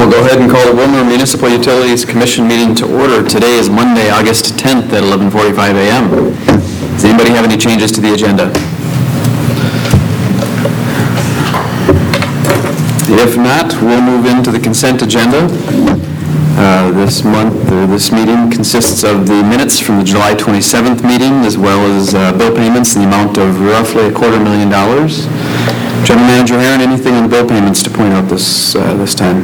I'll go ahead and call the Willmar Municipal Utilities Commission meeting to order. Today is Monday, August 10th at 11:45 a.m. Does anybody have any changes to the agenda? If not, we'll move into the consent agenda. This meeting consists of the minutes from the July 27th meeting, as well as bill payments in the amount of roughly $250,000. General Manager Herron, anything on the bill payments to point out this time?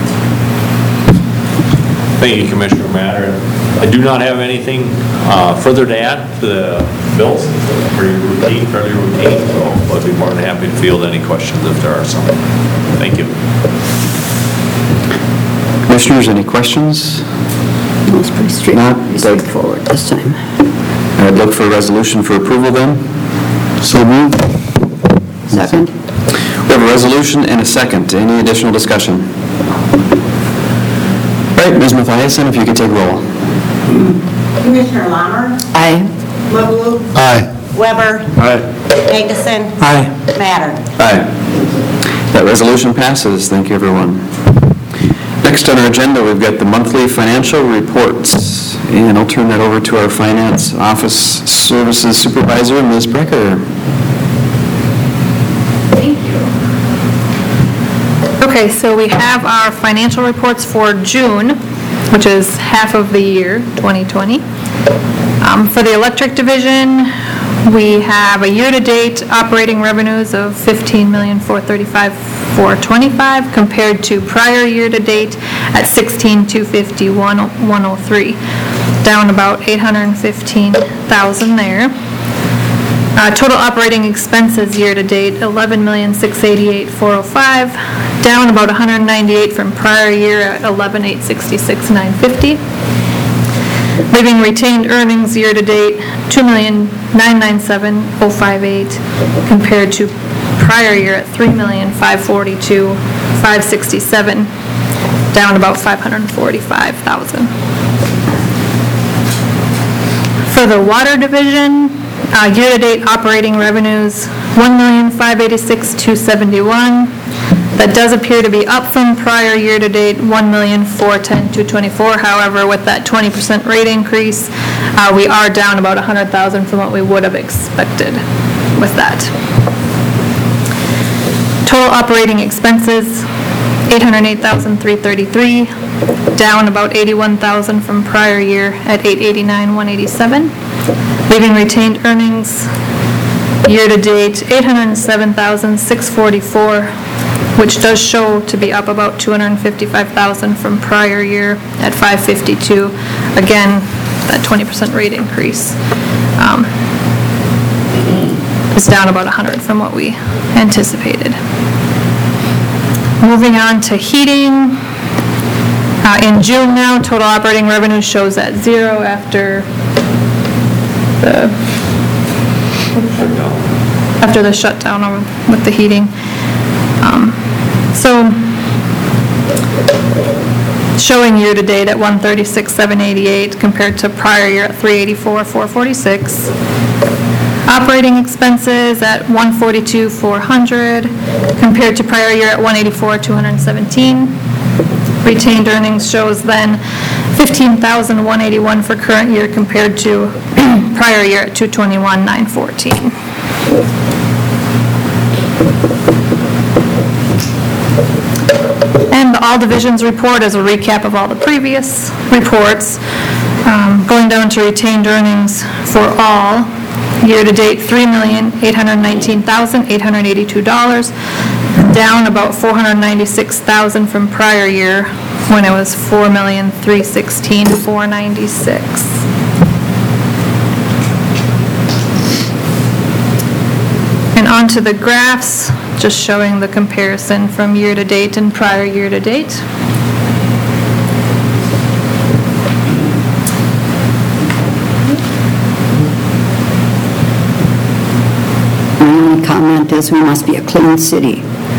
Thank you, Commissioner Matter. I do not have anything further to add to the bills. Fairly routine, so I'd be more than happy to field any questions if there are some. Thank you. Commissioners, any questions? It was pretty straightforward this time. I'd look for a resolution for approval then. So moved. Second. We have a resolution and a second. Any additional discussion? All right, Ms. Mathiasen, if you could take roll. Commissioner Lammer? Aye. Lebeau? Aye. Weber? Aye. Magnuson? Aye. Matter? Aye. That resolution passes. Thank you, everyone. Next on our agenda, we've got the monthly financial reports, and I'll turn that over to our Finance Office Services Supervisor, Ms. Brecker. Thank you. Okay, so we have our financial reports for June, which is half of the year, 2020. For the electric division, we have a year-to-date operating revenues of $15,435,425 compared to prior year-to-date at $16,250,103, down about $815,000 there. Total operating expenses year-to-date $11,688,405, down about $198 from prior year at $11,866,950. Living retained earnings year-to-date $2,997,058 compared to prior year at $3,542,567, down about $545,000. For the water division, year-to-date operating revenues $1,586,271. That does appear to be up from prior year-to-date $1,410,224. However, with that 20% rate increase, we are down about $100,000 from what we would have expected with that. Total operating expenses $808,333, down about $81,000 from prior year at $889,187. Leaving retained earnings year-to-date $807,644, which does show to be up about $255,000 from prior year at $552. Again, that 20% rate increase is down about $100 from what we anticipated. Moving on to heating. In June now, total operating revenue shows at zero after the shutdown with the heating. So showing year-to-date at $136,788 compared to prior year at $384,446. Operating expenses at $142,400 compared to prior year at $184,217. Retained earnings shows then $15,181 for current year compared to prior year at $221,914. And the all divisions report is a recap of all the previous reports. Going down to retained earnings for all, year-to-date $3,819,882, down about $496,000 from prior year when it was $4,316,496. And onto the graphs, just showing the comparison from year-to-date and prior year-to-date. My only comment is we must be a clean city.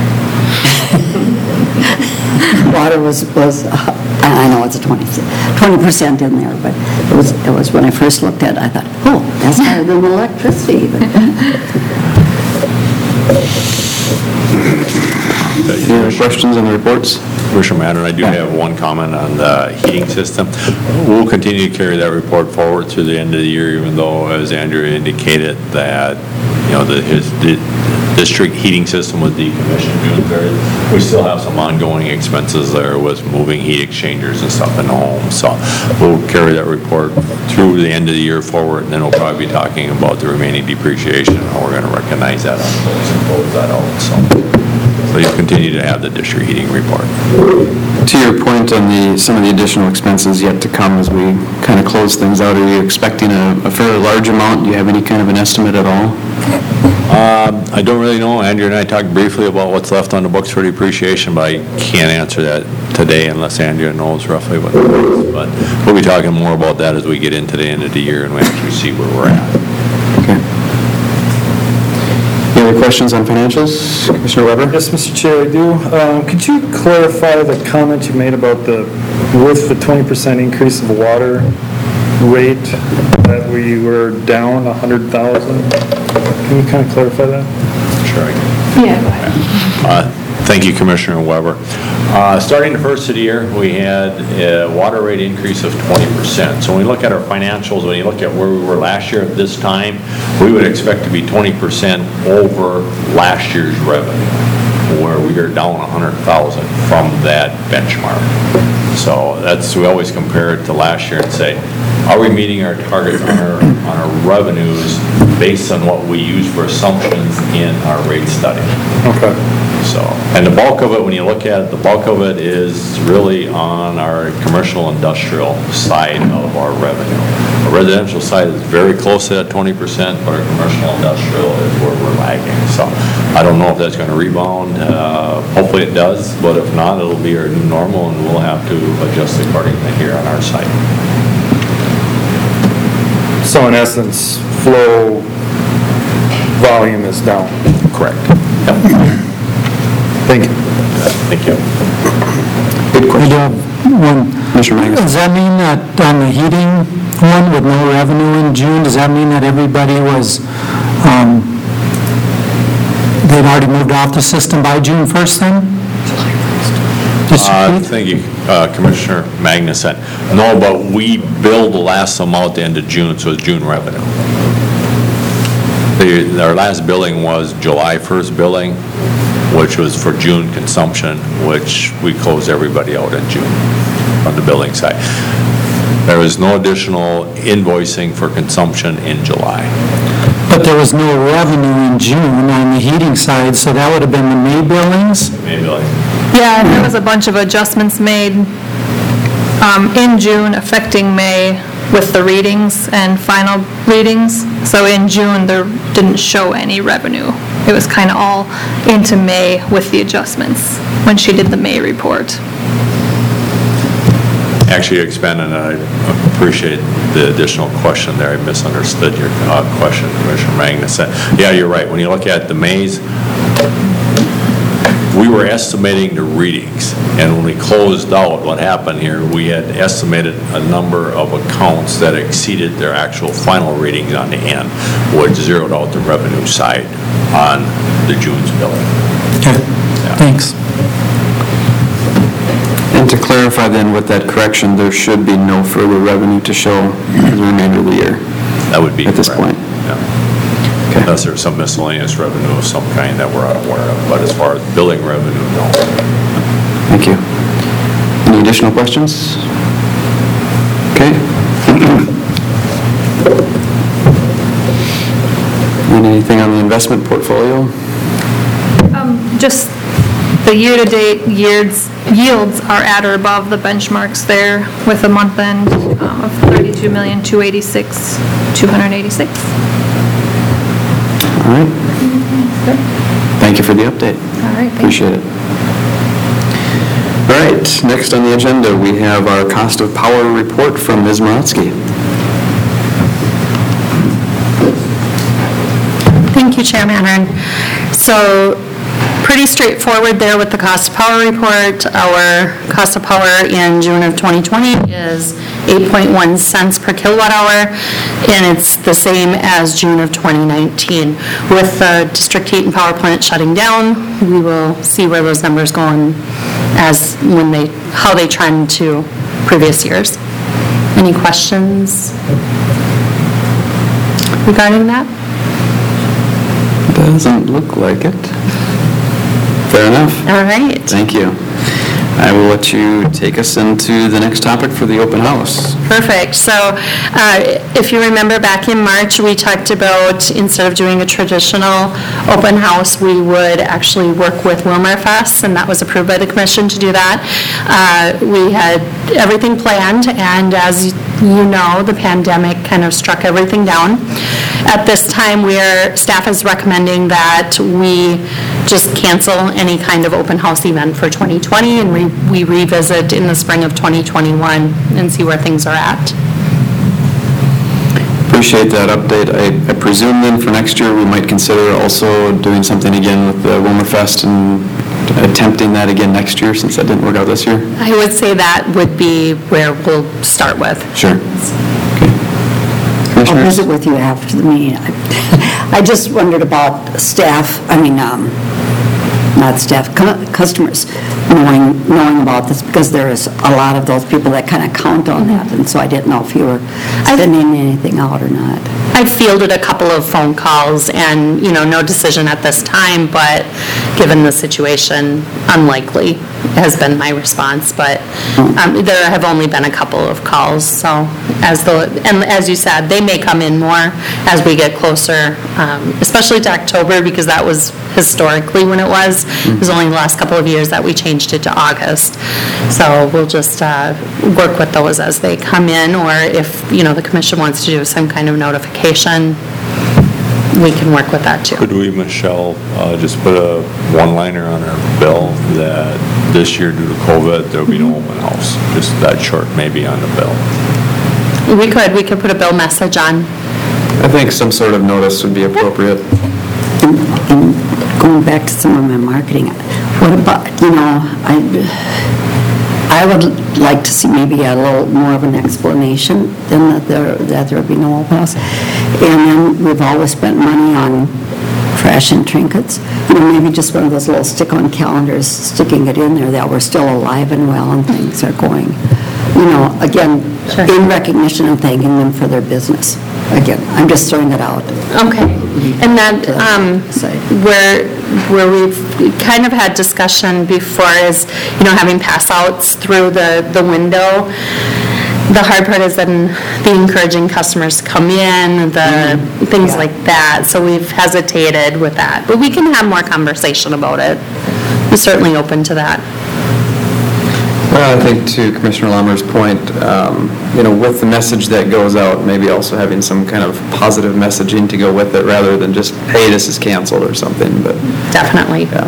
Water was I know it's a 20% in there, but it was when I first looked at it, I thought, oh, that's higher than electricity. Any other questions on the reports? Commissioner Mattern, I do have one comment on the heating system. We'll continue to carry that report forward through the end of the year, even though, as Andrew indicated, that, his district heating system was decommissioned June 30th. We still have some ongoing expenses there with moving heat exchangers and stuff in the home. So we'll carry that report through the end of the year forward, and then we'll probably be talking about the remaining depreciation and how we're going to recognize that on those and close that out. So you'll continue to have the district heating report. To your point on some of the additional expenses yet to come as we kind of close things out, are you expecting a fairly large amount? Do you have any kind of an estimate at all? I don't really know. Andrew and I talked briefly about what's left on the books for depreciation, but I can't answer that today unless Andrea knows roughly what it is. But we'll be talking more about that as we get into the end of the year and we actually see where we're at. Okay. Any other questions on financials? Commissioner Weber? Yes, Mr. Chair, I do. Could you clarify the comment you made about with the 20% increase of water rate, that we were down 100,000? Can you kind of clarify that? Sure I can. Yeah, go ahead. Thank you, Commissioner Weber. Starting the first of the year, we had a water rate increase of 20%. So when we look at our financials, when you look at where we were last year at this time, we would expect to be 20% over last year's revenue, where we are down 100,000 from that benchmark. So we always compare it to last year and say, are we meeting our targets on our revenues based on what we use for assumptions in our rate study? Okay. So, and the bulk of it, when you look at it, the bulk of it is really on our commercial industrial side of our revenue. Our residential side is very close to that 20%, but our commercial industrial is where we're lagging. So I don't know if that's going to rebound. Hopefully it does, but if not, it'll be our new normal and we'll have to adjust accordingly here on our side. So in essence, flow volume is down. Correct. Yep. Thank you. Thank you. Good We do question. have one. Commissioner Magnus? Does that mean that on the heating one with no revenue in June, does that mean that everybody was, they'd already moved off the system by June 1st then? Thank you, Commissioner Magnuson. No, but we billed the last amount at the end of June, so it's June revenue. Our last billing was July 1st billing, which was for June consumption, which we closed everybody out in June on the billing side. There was no additional invoicing for consumption in July. But there was no revenue in June on the heating side, so that would have been the May billings? May billing. Yeah, and there was a bunch of adjustments made in June affecting May with the readings and final readings. So in June, there didn't show any revenue. It was kind of all into May with the adjustments when she did the May report. Actually, expanded, and I appreciate the additional question there. I misunderstood your question, Commissioner Magnus. Yeah, you're right. When you look at the Mays, we were estimating the readings, and when we closed out, what happened here, we had estimated a number of accounts that exceeded their actual final readings on the end, which zeroed out the revenue side on the June's billing. Okay, thanks. And to clarify then with that correction, there should be no further revenue to show for the remainder of the year. That would be At this correct. point. Yeah. Okay. Unless there's some miscellaneous revenue of some kind that we're unaware of, but as far as billing revenue, no. Thank you. Any additional questions? Okay. And anything on the investment portfolio? Just the year-to-date yields are at or above the benchmarks there with a month end of $32,286,286. All right. Thank you for the update. All right, thank you. Appreciate it. All right, next on the agenda, we have our cost of power report from Ms. Maratsky. Thank you, Chair Mattern. So pretty straightforward there with the cost of power report. Our cost of power in June of 2020 is 8.1 cents per kilowatt hour, and it's the same as June of 2019. With the district heat and power plant shutting down, we will see where those numbers go and how they trend to previous years. Any questions regarding that? Doesn't look like it. Fair enough. All right. Thank you. I will let you take us into the next topic for the open house. Perfect. So if you remember back in March, we talked about instead of doing a traditional open house, we would actually work with Wilmerfest, and that was approved by the commission to do that. We had everything planned, and as you know, the pandemic kind of struck everything down. At this time, staff is recommending that we just cancel any kind of open house event for 2020, and we revisit in the spring of 2021 and see where things are at. Appreciate that update. I presume then for next year, we might consider also doing something again with the Wilmerfest and attempting that again next year, since that didn't work out this year? I would say that would be where we'll start with. Sure. I'll visit with you after the meeting. I just wondered about staff, not staff, customers knowing about this, because there's a lot of those people that kind of count on that, and so I didn't know if you were sending anything out or not. I've fielded a couple of phone calls and, no decision at this time, but given the situation, unlikely has been my response, but there have only been a couple of calls, so as you said, they may come in more as we get closer, especially to October, because that was historically when it was. It was only the last couple of years that we changed it to August. So we'll just work with those as they come in, or if, the commission wants to do some kind of notification, we can work with that too. Could we, Michelle, just put a one-liner on our bill that this year due to COVID, there'll be no open house? Just that short, maybe on the bill. We could put a bill message on. I think some sort of notice would be appropriate. And going back to some of my marketing, what about, I would like to see maybe a little more of an explanation than that there would be no open house. And then we've always spent money on trash and trinkets. Maybe just one of those little stick-on calendars, sticking it in there that we're still alive and well and things are going. Again, Sure. In recognition of thanking them for their business. Again, I'm just throwing it out. Okay. And that, where we've kind of had discussion before is, having pass-outs through the window. The hard part is then the encouraging customers to come in, the things like that. So we've hesitated with that. But we can have more conversation about it. We're certainly open to that. Well, I think to Commissioner Lammer's point, with the message that goes out, maybe also having some kind of positive messaging to go with it rather than just, hey, this is canceled or something, but. Definitely. Yeah.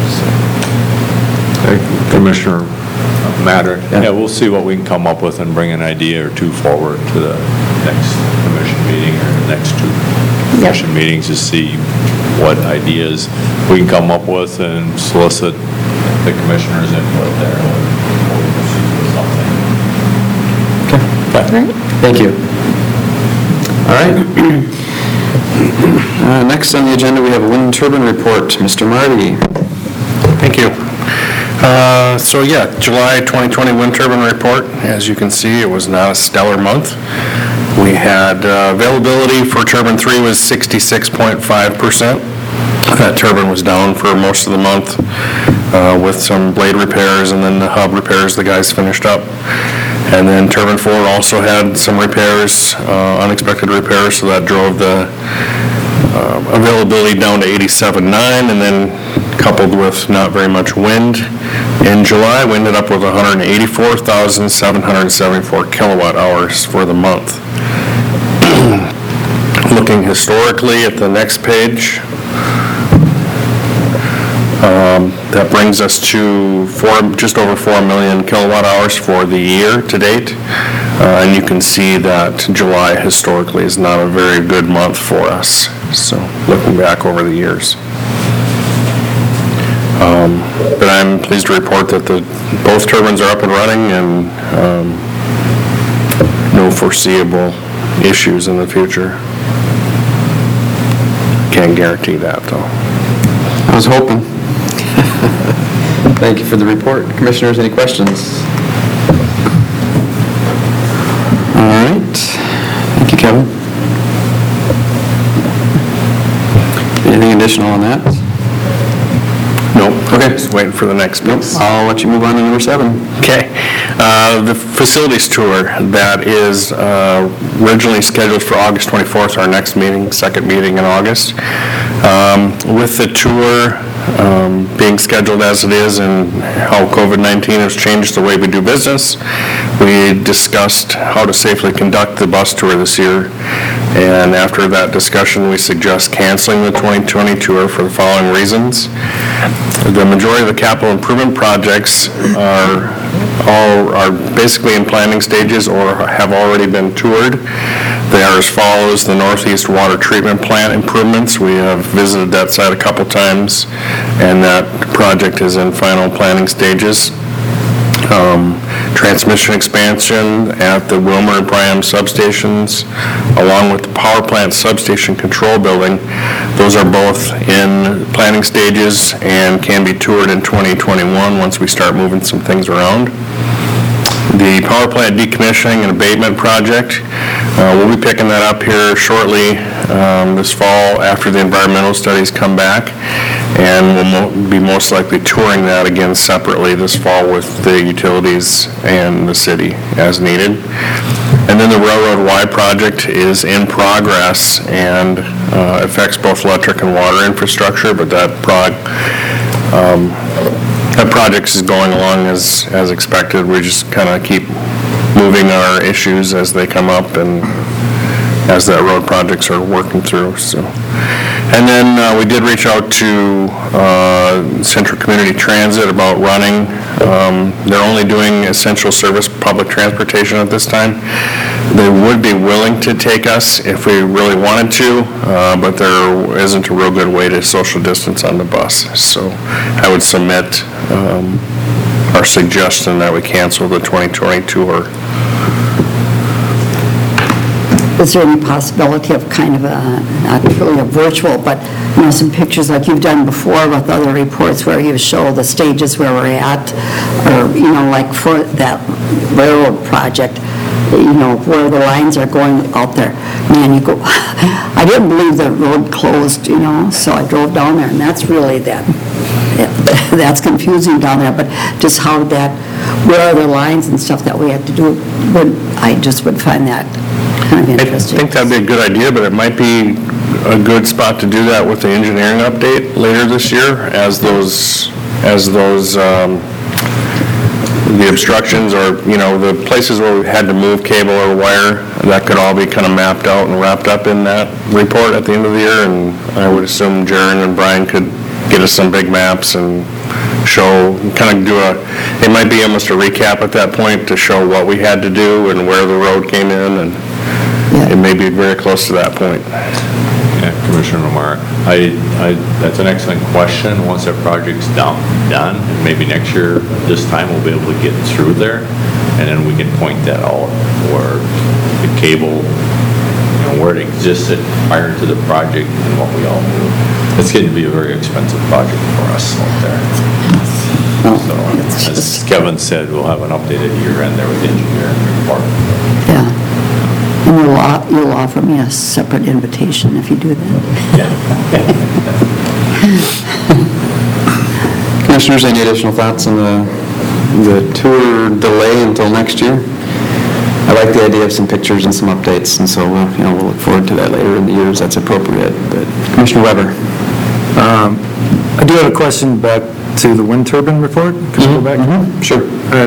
Commissioner Matter. Yeah. Yeah, we'll see what we can come up with and bring an idea or two forward to the next commission meeting or the next two commission meetings to see what ideas we can come up with and solicit the commissioners' input there. Okay. Thank you. All right. Next on the agenda, we have a wind turbine report. Mr. Marty. Thank you. July 2020 wind turbine report. As you can see, it was not a stellar month. We had availability for turbine 3 was 66.5%. That turbine was down for most of the month with some blade repairs and then the hub repairs the guys finished up. And then turbine 4 also had some repairs, unexpected repairs, so that drove the availability down to 87.9, and then coupled with not very much wind. In July, we ended up with 184,774 kilowatt hours for the month. Looking historically at the next page, that brings us to just over 4 million kilowatt hours for the year to date. And you can see that July historically is not a very good month for us, so looking back over the years. I'm pleased to report that both turbines are up and running and no foreseeable issues in the future. Can't guarantee that, though. I was hoping. Thank you for the report. Commissioners, any questions? All right. Thank you, Kevin. Anything additional on that? Nope. Okay. Just waiting for the next piece. I'll let you move on to number 7. Okay. The facilities tour, that is originally scheduled for August 24th, our next meeting, second meeting in August. With the tour being scheduled as it is and how COVID-19 has changed the way we do business, we discussed how to safely conduct the bus tour this year. And after that discussion, we suggest canceling the 2020 tour for the following reasons. The majority of the capital improvement projects are basically in planning stages or have already been toured. They are as follows: the Northeast Water Treatment Plant improvements. We have visited that site a couple times, and that project is in final planning stages. Transmission expansion at the Wilmer and Priam substations, along with the power plant substation control building. Those are both in planning stages and can be toured in 2021 once we start moving some things around. The power plant decommissioning and abatement project, we'll be picking that up here shortly this fall after the environmental studies come back, and we'll be most likely touring that again separately this fall with the utilities and the city as needed. And then the Railroad Y project is in progress and affects both electric and water infrastructure, but that project is going along as expected. We just kind of keep moving our issues as they come up and as that road projects are working through. So, and then we did reach out to Central Community Transit about running. They're only doing essential service public transportation at this time. They would be willing to take us if we really wanted to, but there isn't a real good way to social distance on the bus. So I would submit our suggestion that we cancel the 2020 tour. Is there any possibility of kind of a, not really a virtual, but, some pictures like you've done before with other reports where you show the stages where we're at, or, like for that railroad project, where the lines are going out there. Man, you go, I didn't believe the road closed, so I drove down there, and that's really that's confusing down there, but just how where are the lines and stuff that we have to do, I just would find that kind of interesting. I think that'd be a good idea, but it might be a good spot to do that with the engineering update later this year as those the obstructions or, the places where we had to move cable or wire, that could all be kind of mapped out and wrapped up in that report at the end of the year. And I would assume Jaren and Brian could get us some big maps and show, kind of it might be almost a recap at that point to show what we had to do and where the road came in, and it may be very close to that point. Yeah, Commissioner Lamar, that's an excellent question. Once that project's done, maybe next year, this time we'll be able to get through there, and then we can point that out where the cable, where it existed prior to the project and what we all knew. It's getting to be a very expensive project for us out there. So, as Kevin said, we'll have an updated year-end there with the engineering report. Yeah. And you'll offer me a separate invitation if you do that. Commissioners, any additional thoughts on the tour delay until next year? I like the idea of some pictures and some updates, and so we'll look forward to that later in the year as that's appropriate. But Commissioner Weber. I do have a question back to the wind turbine report. Can I go back? Sure.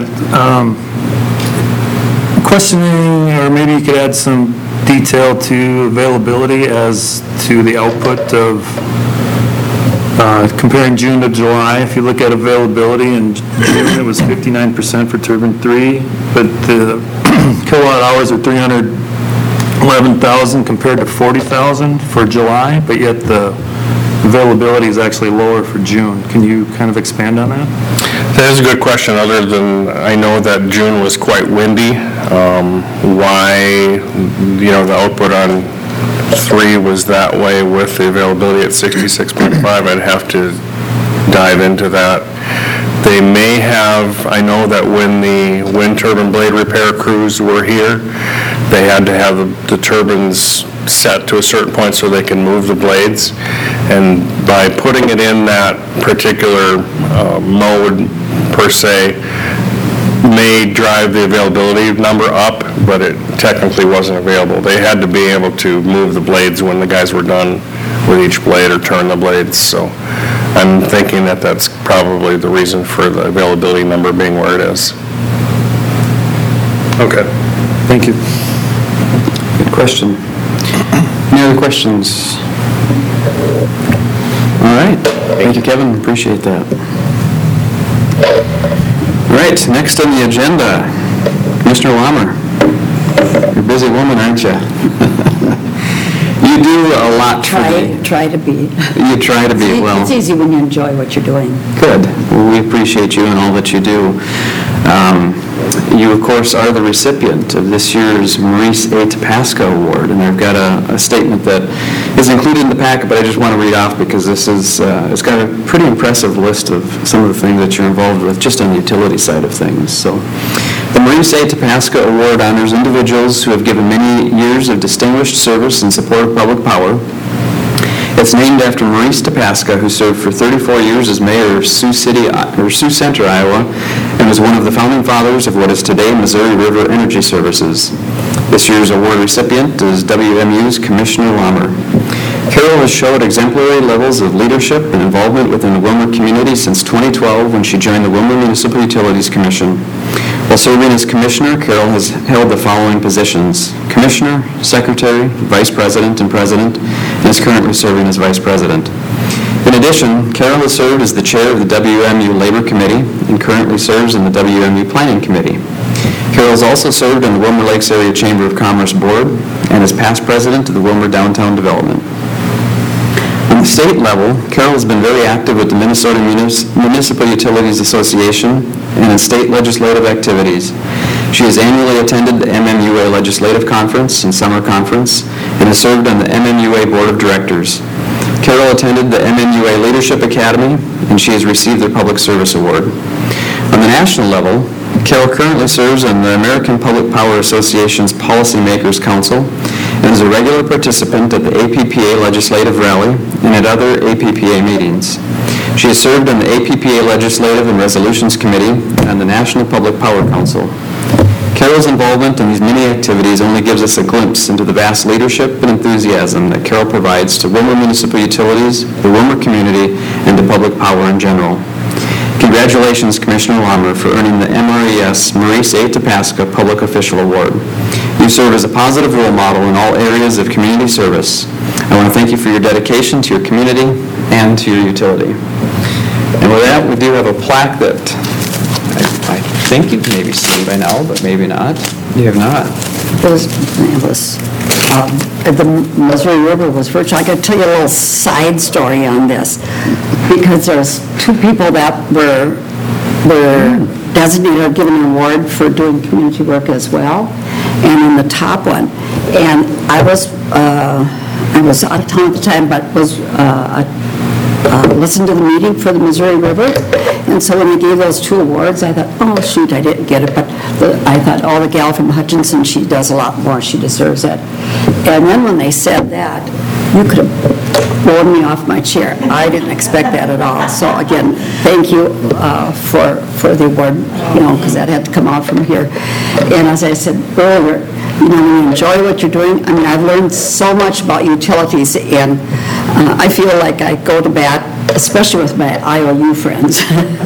Questioning, or maybe you could add some detail to availability as to the output of comparing June to July. If you look at availability in June, it was 59% for turbine 3, but the kilowatt hours are 311,000 compared to 40,000 for July, but yet the availability is actually lower for June. Can you kind of expand on that? That is a good question, other than I know that June was quite windy. Why, the output on 3 was that way with the availability at 66.5, I'd have to dive into that. They may have, I know that when the wind turbine blade repair crews were here, they had to have the turbines set to a certain point so they can move the blades. And by putting it in that particular mode, per se, may drive the availability number up, but it technically wasn't available. They had to be able to move the blades when the guys were done with each blade or turn the blades. So I'm thinking that that's probably the reason for the availability number being where it is. Okay, thank you. Good question. Any other questions? All right. Thank you, Kevin. Appreciate that. All right, next on the agenda, Commissioner Lammer. You're a busy woman, aren't you? You do a lot for the... Try to be. You try to be, well... It's easy when you enjoy what you're doing. Good. Well, we appreciate you and all that you do. You, of course, are the recipient of this year's Maurice A. Tapasca Award, and I've got a statement that is included in the packet, but I just want to read off because this is, it's got a pretty impressive list of some of the things that you're involved with just on the utility side of things. So, the Maurice A. Tapasca Award honors individuals who have given many years of distinguished service in support of public power. It's named after Maurice Tapasca, who served for 34 years as mayor of Sioux Center, Iowa, and was one of the founding fathers of what is today Missouri River Energy Services. This year's award recipient is WMU's Commissioner Lammer. Carol has showed exemplary levels of leadership and involvement within the Willmar community since 2012 when she joined the Willmar Municipal Utilities Commission. While serving as Commissioner, Carol has held the following positions: Commissioner, Secretary, Vice President, and President, and is currently serving as Vice President. In addition, Carol has served as the Chair of the WMU Labor Committee and currently serves in the WMU Planning Committee. Carol has also served on the Willmar Lakes Area Chamber of Commerce Board and is past President of the Willmar Downtown Development. On the state level, Carol has been very active with the Minnesota Municipal Utilities Association and in state legislative activities. She has annually attended the MMUA Legislative Conference and Summer Conference and has served on the MMUA Board of Directors. Carol attended the MMUA Leadership Academy and she has received their Public Service Award. On the national level, Carol currently serves on the American Public Power Association's Policymakers Council and is a regular participant at the APPA Legislative Rally and at other APPA meetings. She has served on the APPA Legislative and Resolutions Committee and the National Public Power Council. Carol's involvement in these many activities only gives us a glimpse into the vast leadership and enthusiasm that Carol provides to Willmar Municipal Utilities, the Willmar community, and to public power in general. Congratulations, Commissioner Lammer, for earning the MRES Maurice A. Tapasca Public Official Award. You serve as a positive role model in all areas of community service. I want to thank you for your dedication to your community and to your utility. And with that, we do have a plaque that I think you've maybe seen by now, but maybe not. You have not. The Missouri River was virtual. I could tell you a little side story on this, because there's two people that were designated or given an award for doing community work as well, and in the top one, and I was out of town at the time, but was listened to the meeting for the Missouri River, and so when they gave those two awards, I thought, oh shoot, I didn't get it, but I thought, oh, the gal from Hutchinson, she does a lot more, she deserves it. And then when they said that, you could have blown me off my chair. I didn't expect that at all. So again, thank you for the award, because that had to come out from here. And as I said earlier, when you enjoy what you're doing, I mean, I've learned so much about utilities, and I feel like I go to bat, especially with my IOU friends.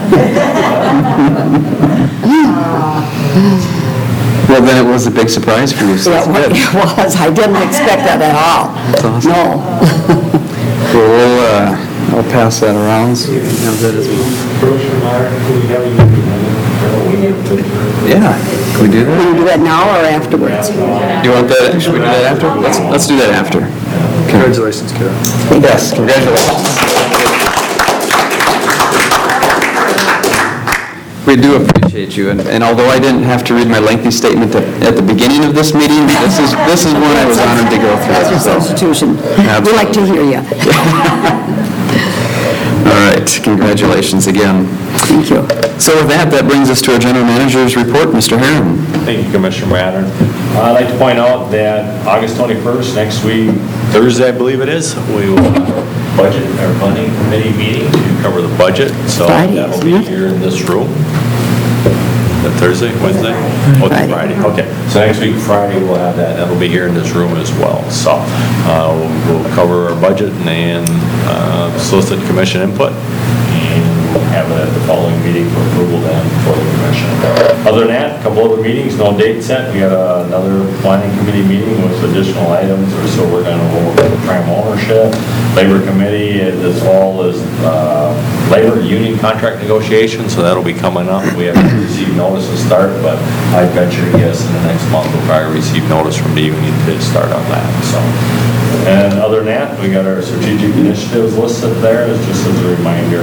Well, then it was a big surprise for you. So Yeah, it was. I didn't expect that at all. That's awesome. No. Well, I'll pass that around. So you can have that as well. Yeah, can we do that? Want to do that now or afterwards? You want that? Should we do that after? Let's do that after. Congratulations, Carol. Yes, congratulations. We do appreciate you, and although I didn't have to read my lengthy statement at the beginning of this meeting, this is one I was honored to go through. That's your so. substitution. We like to hear you. All right, congratulations again. Thank you. So with that brings us to our general manager's report, Mr. Herron. Thank you, Commissioner Mattern. I'd like to point out that August 21st, next week, Thursday, I believe it is, we will have our budget, our planning committee meeting to cover the budget. So Friday, that'll isn't be it? here in this room. Is that Thursday, Wednesday? Oh, it's Friday. Friday, okay. So next week, Friday, we'll have that. That'll be here in this room as well. So we'll cover our budget and solicit commission input. We'll have it at the following meeting for approval then for the commission. Other than that, a couple other meetings, no date set. We got another planning committee meeting with additional items. We're still working on the prime ownership, labor committee, as well as labor union contract negotiations, so that'll be coming up. We haven't received notice to start, but I venture to guess in the next month we'll probably receive notice from the union to start on that, so. And other than that, we got our strategic initiatives listed there, just as a reminder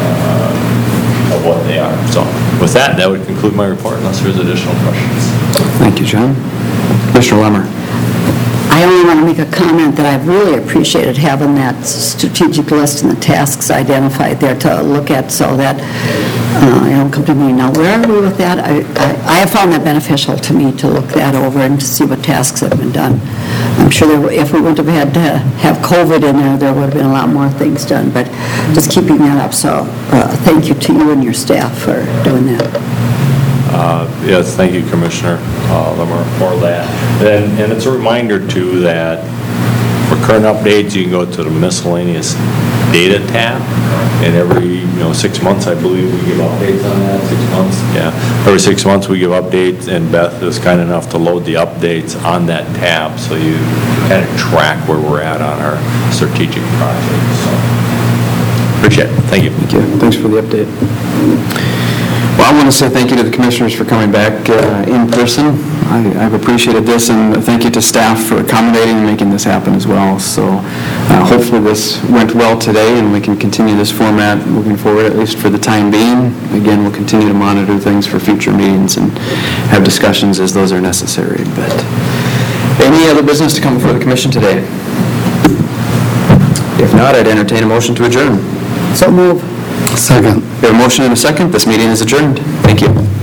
of what they are. So with that would conclude my report unless there's additional questions. Thank you, John. Commissioner Lemmer. I only want to make a comment that I've really appreciated having that strategic list and the tasks identified there to look at so that, it'll come to me now, where are we with that? I have found that beneficial to me to look that over and to see what tasks have been done. I'm sure if we wouldn't have had to have COVID in there would have been a lot more things done, but just keeping that up. So thank you to you and your staff for doing that. Yes, thank you, Commissioner Lemmer, for that. And it's a reminder, too, that for current updates, you can go to the miscellaneous data tab, and every 6 months, I believe, we give updates on that. 6 months? Yeah. Every 6 months, we give updates, and Beth is kind enough to load the updates on that tab, so you kind of track where we're at on our strategic projects. So, appreciate it. Thank you. Thank you. Thanks for the update. Well, I want to say thank you to the commissioners for coming back in person. I've appreciated this, and thank you to staff for accommodating and making this happen as well. So hopefully this went well today, and we can continue this format moving forward, at least for the time being. Again, we'll continue to monitor things for future meetings and have discussions as those are necessary. But any other business to come before the commission today? If not, I'd entertain a motion to adjourn. So move. Second. We have a motion and a second. This meeting is adjourned. Thank you.